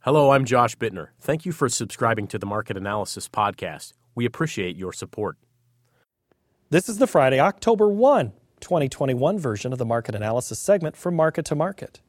Hello, I'm Josh Bittner. Thank you for subscribing to the Market Analysis Podcast. We appreciate your support. This is the Friday, October 1, 2021 version of the Market Analysis segment from Market to Market.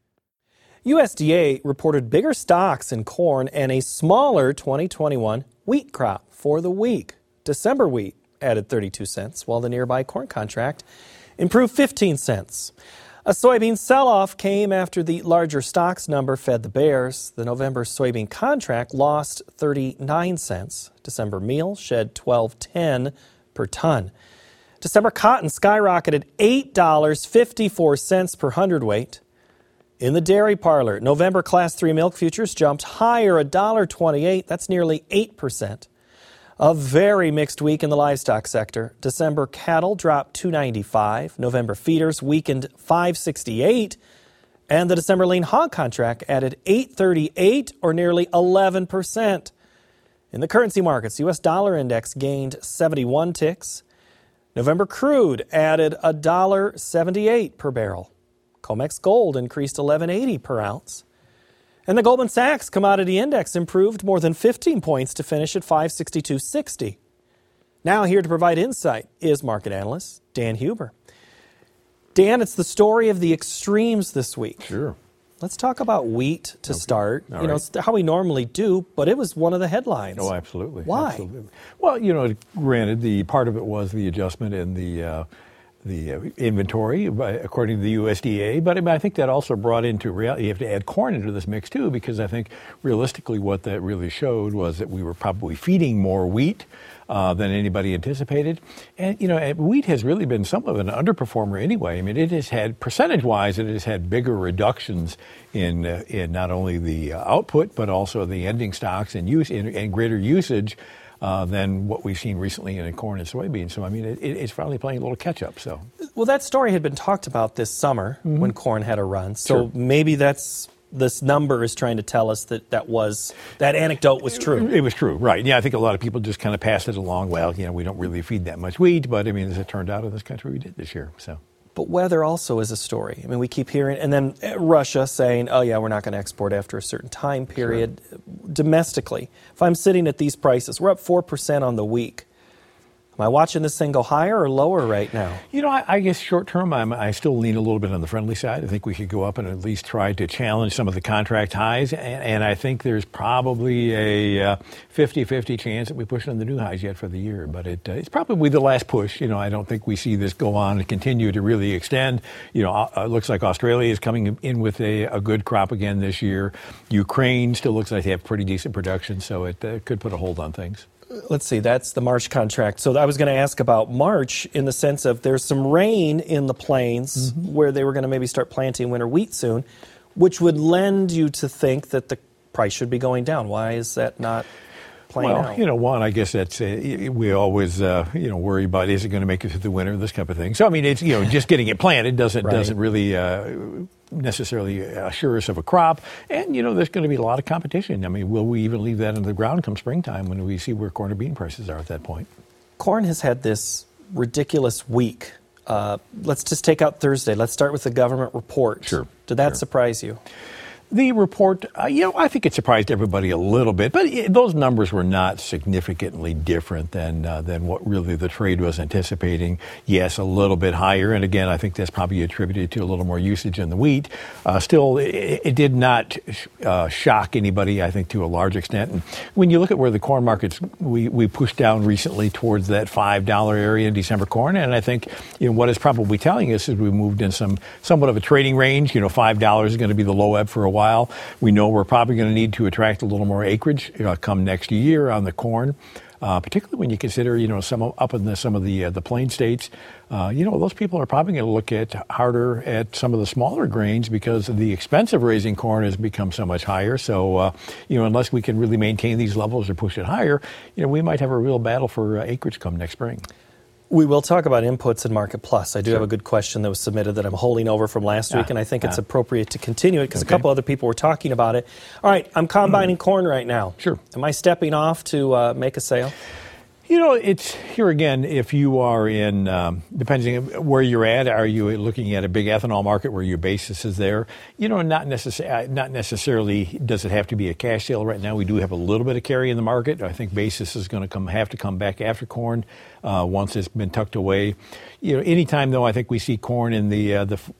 USDA reported bigger stocks in corn and a smaller 2021 wheat crop for the week. December wheat added 32 cents, while the nearby corn contract improved 15 cents. A soybean sell-off came after the larger stocks number fed the bears. The November soybean contract lost 39 cents. December meal shed $12.10 per ton. December cotton skyrocketed $8.54 per hundredweight. In the dairy parlor, November Class 3 milk futures jumped higher $1.28. That's nearly 8%. A very mixed week in the livestock sector. December cattle dropped $2.95. November feeders weakened $5.68. And the December lean hog contract added $8.38 or nearly 11%. In the currency markets, U.S. dollar index gained 71 ticks. November crude added $1.78 per barrel. COMEX gold increased $11.80 per ounce. And the Goldman Sachs Commodity Index improved more than 15 points to finish at 562.60. Now here to provide insight is market analyst Dan Huber. Dan, it's the story of the extremes this week. Sure. Let's talk about wheat to start. All right. It's how we normally do, but it was one of the headlines. Oh, absolutely. Why? Absolutely. Well, granted, the part of it was the adjustment in the inventory, according to the USDA. But I think that also brought into reality, you have to add corn into this mix too, because I think realistically what that really showed was that we were probably feeding more wheat than anybody anticipated. And, wheat has really been somewhat of an underperformer anyway. I mean, it has had, percentage-wise, it has had bigger reductions in not only the output, but also the ending stocks and greater usage than what we've seen recently in corn and soybeans. So, I mean, it's finally playing a little catch-up. So, well, that story had been talked about this summer when corn had a run. So Sure. maybe this number is trying to tell us that anecdote was true. It was true, right. Yeah, I think a lot of people just kind of passed it along. Well, we don't really feed that much wheat, but, I mean, as it turned out in this country, we did this year, so. But weather also is a story. I mean, we keep hearing, and then Russia saying, oh, yeah, we're not going to export after a certain time period. Sure. Domestically, if I'm sitting at these prices, we're up 4% on the week. Am I watching this thing go higher or lower right now? I guess short term, I still lean a little bit on the friendly side. I think we could go up and at least try to challenge some of the contract highs. And I think there's probably a 50-50 chance that we push on the new highs yet for the year. But it's probably the last push. I don't think we see this go on and continue to really extend. It looks like Australia is coming in with a good crop again this year. Ukraine still looks like they have pretty decent production, so it could put a hold on things. Let's see, that's the March contract. So I was going to ask about March in the sense of there's some rain in the plains where they were going to maybe start planting winter wheat soon, which would lend you to think that the price should be going down. Why is that not playing out? One, I guess that's we always worry about, is it going to make it through the winter, this type of thing. So I mean, it's just getting it planted doesn't really necessarily assure us of a crop. And there's going to be a lot of competition. I mean, will we even leave that in the ground come springtime when we see where corn and bean prices are at that point? Corn has had this ridiculous week. Let's just take out Thursday. Let's start with the government report. Sure. Did that surprise you? The report, I think it surprised everybody a little bit, but those numbers were not significantly different than what really the trade was anticipating. Yes, a little bit higher, and again, I think that's probably attributed to a little more usage in the wheat. Still, it did not shock anybody, I think, to a large extent. And when you look at where the corn markets, we pushed down recently towards that $5 area in December corn, and I think what it's probably telling us is we moved in somewhat of a trading range. $5 is going to be the low ebb for a while. We know we're probably going to need to attract a little more acreage come next year on the corn, particularly when you consider, some up in some of the plain states. Those people are probably going to look harder at some of the smaller grains because the expense of raising corn has become so much higher. So, unless we can really maintain these levels or push it higher, we might have a real battle for acreage come next spring. We will talk about inputs in Market Plus. I do have a good question that was submitted that I'm holding over from last week, and I think it's appropriate to continue it because a couple other people were talking about it. All right, I'm combining corn right now. Sure. Am I stepping off to make a sale? It's here again. If you are in, depending on where you're at, are you looking at a big ethanol market where your basis is there? Not necessarily does it have to be a cash sale right now. We do have a little bit of carry in the market. I think basis is going to have to come back after corn once it's been tucked away. Anytime though, I think we see corn in the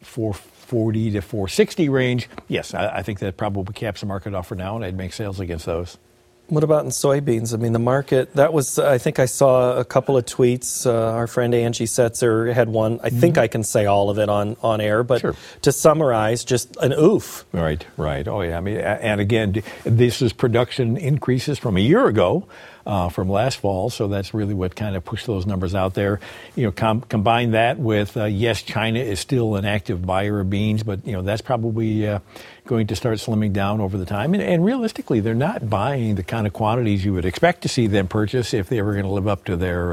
440 to 460 range. Yes, I think that probably caps the market off for now, and I'd make sales against those. What about in soybeans? I mean, the market, that was, I think I saw a couple of tweets. Our friend Angie Setzer had one. I think I can say all of it on air, but sure. To summarize, just an oof. Right. Oh, yeah. I mean, and again, this is production increases from a year ago. From last fall, so that's really what kind of pushed those numbers out there. Combine that with, yes, China is still an active buyer of beans, but, that's probably going to start slimming down over the time. And realistically, they're not buying the kind of quantities you would expect to see them purchase if they were going to live up to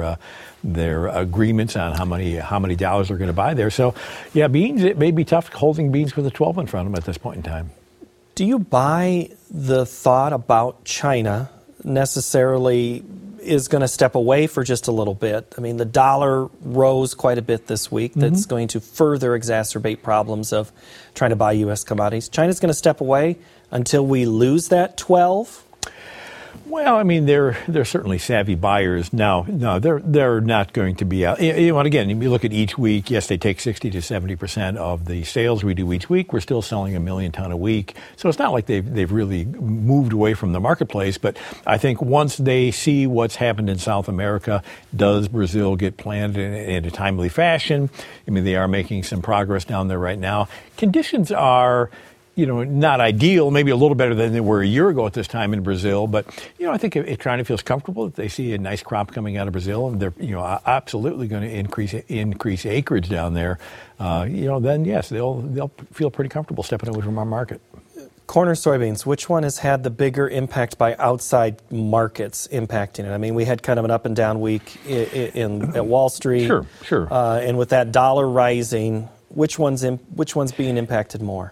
their agreements on how many dollars they're going to buy there. So, yeah, beans, it may be tough holding beans with a 12 in front of them at this point in time. Do you buy the thought about China necessarily is going to step away for just a little bit? I mean, the dollar rose quite a bit this week. That's going to further exacerbate problems of trying to buy U.S. commodities. China's going to step away until we lose that 12? Well, I mean, they're certainly savvy buyers. No, they're not going to be out. Again, if you look at each week, yes, they take 60 to 70% of the sales we do each week. We're still selling 1 million ton a week. So it's not like they've really moved away from the marketplace. But I think once they see what's happened in South America, does Brazil get planted in a timely fashion? I mean, they are making some progress down there right now. Conditions are not ideal, maybe a little better than they were a year ago at this time in Brazil. But, I think if China feels comfortable that they see a nice crop coming out of Brazil and they're, absolutely going to increase acreage down there, then yes, they'll feel pretty comfortable stepping away from our market. Corn or soybeans, which one has had the bigger impact by outside markets impacting it? I mean, we had kind of an up and down week at Wall Street. Sure. And with that dollar rising, which one's being impacted more?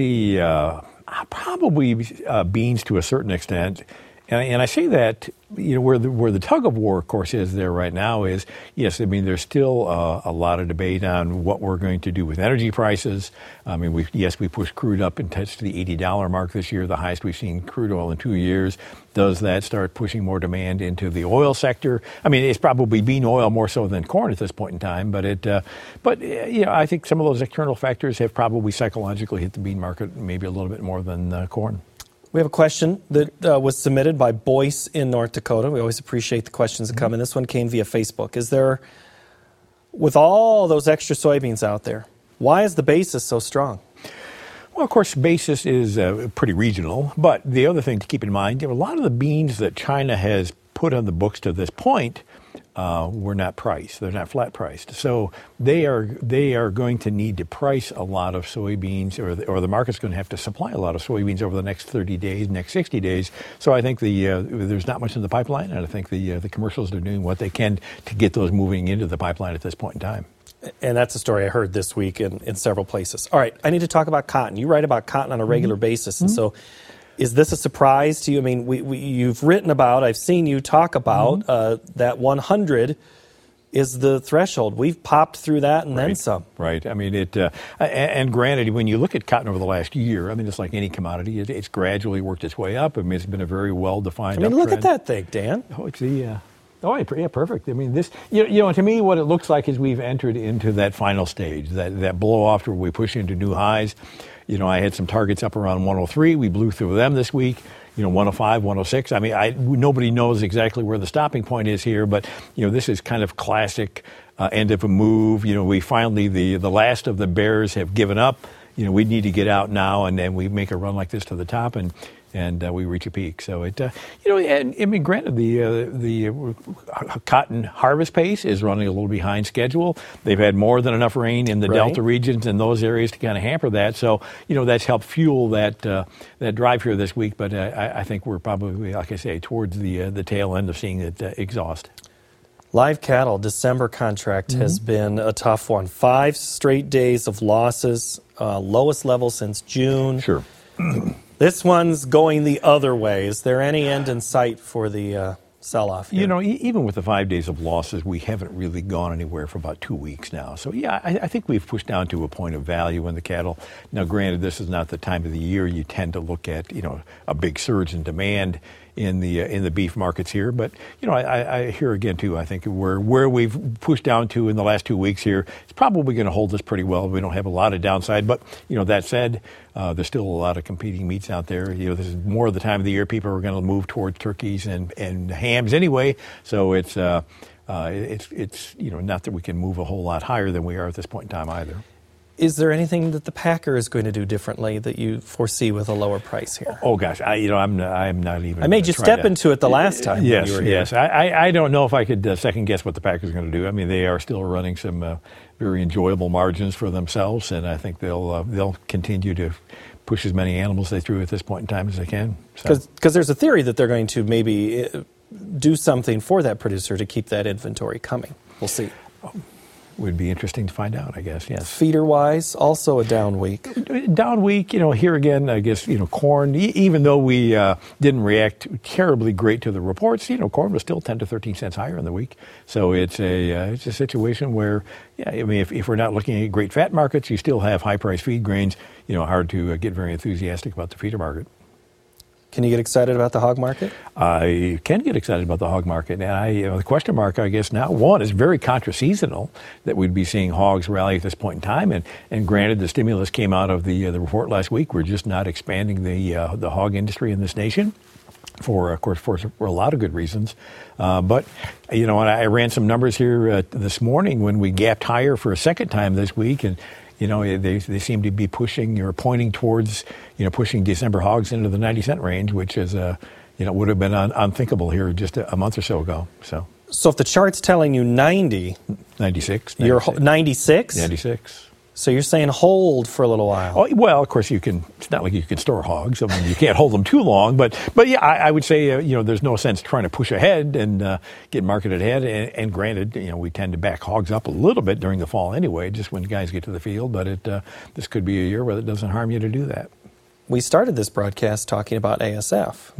Probably beans to a certain extent. And I say that, where the tug of war, of course, is there right now is, yes, I mean, there's still a lot of debate on what we're going to do with energy prices. I mean, we pushed crude up and touched the $80 mark this year, the highest we've seen crude oil in 2 years. Does that start pushing more demand into the oil sector? I mean, it's probably bean oil more so than corn at this point in time, but I think some of those external factors have probably psychologically hit the bean market maybe a little bit more than corn. We have a question that was submitted by Boyce in North Dakota. We always appreciate the questions that come in. This one came via Facebook. Is there, with all those extra soybeans out there, why is the basis so strong? Well, of course, basis is pretty regional. But the other thing to keep in mind, a lot of the beans that China has put on the books to this point were not priced. They're not flat priced. So they are going to need to price a lot of soybeans, or the market's going to have to supply a lot of soybeans over the next 30 days, next 60 days. So I think there's not much in the pipeline, and I think the commercials are doing what they can to get those moving into the pipeline at this point in time. And that's a story I heard this week in several places. All right, I need to talk about cotton. You write about cotton on a regular basis, and so is this a surprise to you? I mean, you've written about, I've seen you talk about that 100 is the threshold. We've popped through that and then some. Right. I mean, and granted, when you look at cotton over the last year, I mean, it's like any commodity. It's gradually worked its way up. I mean, it's been a very well-defined uptrend. Look at that thing, Dan. Oh, it's yeah, perfect. I mean, this, to me, what it looks like is we've entered into that final stage, that blow off where we push into new highs. I had some targets up around 103. We blew through them this week. 105, 106. I mean, nobody knows exactly where the stopping point is here, but, this is kind of classic end of a move. We finally, the last of the bears have given up. We need to get out now, and then we make a run like this to the top, and we reach a peak. So and I mean, granted, the cotton harvest pace is running a little behind schedule. They've had more than enough rain in the Delta regions and those areas to kind of hamper that. So, that's helped fuel that drive here this week. But I think we're probably, like I say, towards the tail end of seeing it exhaust. Live cattle, December contract has been a tough one. 5 straight days of losses, lowest level since June. Sure. This one's going the other way. Is there any end in sight for the sell-off here. You know, even with the 5 days of losses, we haven't really gone anywhere for about 2 weeks now. So, yeah, I think we've pushed down to a point of value in the cattle. Now, granted, this is not the time of the year you tend to look at, you know, a big surge in demand in the beef markets here. But, you know, I hear again, too, I think where we've pushed down to in the last 2 weeks here, it's probably going to hold us pretty well. We don't have a lot of downside. But, you know, that said, there's still a lot of competing meats out there. You know, this is more of the time of the year people are going to move towards turkeys and hams anyway. So it's you know, not that we can move a whole lot higher than we are at this point in time either. Is there anything that the packer is going to do differently that you foresee with a lower price here? Oh gosh, I'm not even. I made you step into it the last time. Yes, when you were here. yes. I don't know if I could second guess what the Packers are going to do. I mean, they are still running some very enjoyable margins for themselves, and I think they'll continue to push as many animals they threw at this point in time as they can. Because there's a theory that they're going to maybe do something for that producer to keep that inventory coming. We'll see. Would be interesting to find out, I guess, yes. Feeder-wise, also a down week. Down week, you know, here again, I guess, you know, corn, even though we didn't react terribly great to the reports, you know, corn was still 10 to 13 cents higher in the week. So it's a situation where, yeah, I mean, if we're not looking at great fat markets, you still have high-priced feed grains, you know, hard to get very enthusiastic about the feeder market. Can you get excited about the hog market? I can get excited about the hog market. And the question mark, I guess, now, one, is very contra-seasonal that we'd be seeing hogs rally at this point in time. And granted, the stimulus came out of the report last week. We're just not expanding the hog industry in this nation for a lot of good reasons. But, you know, I ran some numbers here this morning when we gapped higher for a second time this week. And you know, they seem to be pushing or pointing towards, you know, pushing December hogs into the 90-cent range, which is, you know, would have been unthinkable here just a month or so ago. So if the chart's telling you 90. 96. You're 96? 96. So you're saying hold for a little while. Oh, well, of course, it's not like you can store hogs. I mean, you can't hold them too long. But yeah, I would say, you know, there's no sense trying to push ahead and get marketed ahead. And granted, you know, we tend to back hogs up a little bit during the fall anyway, just when guys get to the field. But this could be a year where it doesn't harm you to do that. We started this broadcast talking about ASF.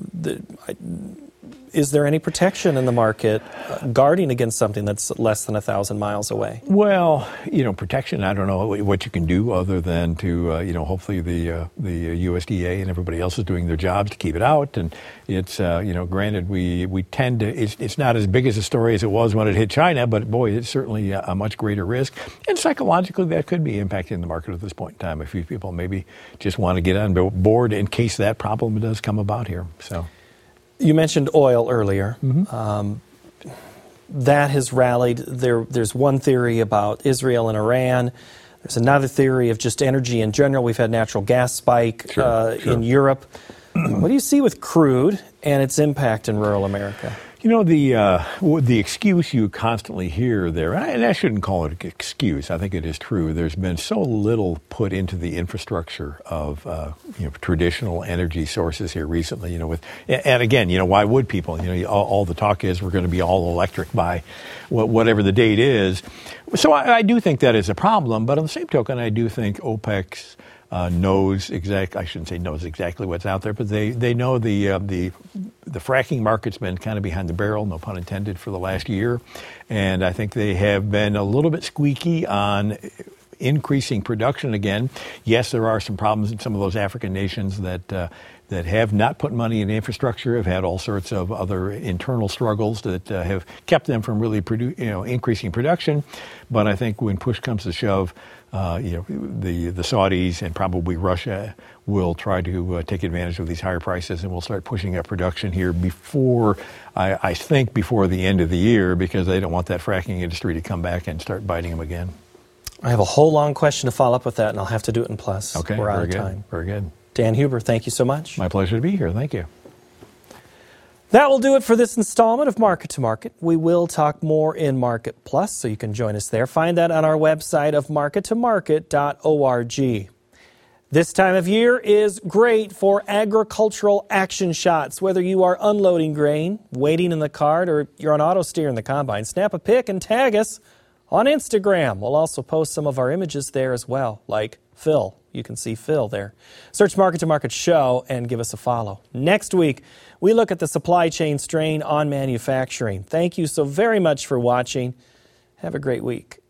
Mm-hmm. Is there any protection in the market guarding against something that's less than 1,000 miles away? Well, you know, protection, I don't know what you can do other than to, you know, hopefully the USDA and everybody else is doing their jobs to keep it out. And it's, you know, granted, we tend to, it's not as big as a story as it was when it hit China, but boy, it's certainly a much greater risk. And psychologically, that could be impacting the market at this point in time. A few people maybe just want to get on board in case that problem does come about here. So. You mentioned oil earlier. Mm-hmm. That has rallied. There's one theory about Israel and Iran. There's another theory of just energy in general. We've had natural gas spike in Europe. What do you see with crude and its impact in rural America? You know, the excuse you constantly hear there, and I shouldn't call it an excuse. I think it is true. There's been so little put into the infrastructure of you know, traditional energy sources here recently. You know, and again, you know, why would people? You know, all the talk is we're going to be all electric by whatever the date is. So I do think that is a problem. But on the same token, I do think OPEC's knows exactly. I shouldn't say knows exactly what's out there, but they know the fracking market's been kind of behind the barrel, no pun intended, for the last year, and I think they have been a little bit squeaky on increasing production again. Yes, there are some problems in some of those African nations that have not put money in infrastructure, have had all sorts of other internal struggles that have kept them from really increasing production. But I think when push comes to shove, you know, the Saudis and probably Russia will try to take advantage of these higher prices, and will start pushing up production here before, I think, before the end of the year, because they don't want that fracking industry to come back and start biting them again. I have a whole long question to follow up with that, and I'll have to do it in plus. Okay, we're out of time. Very good. Dan Huber, thank you so much. My pleasure to be here. Thank you. That will do it for this installment of Market to Market. We will talk more in Market Plus, so you can join us there. Find that on our website of markettomarket.org. This time of year is great for agricultural action shots. Whether you are unloading grain, waiting in the cart, or you're on auto steer in the combine, snap a pic and tag us On Instagram, we'll also post some of our images there as well, like Phil. You can see Phil there. Search Market to Market Show and give us a follow. Next week, we look at the supply chain strain on manufacturing. Thank you so very much for watching. Have a great week.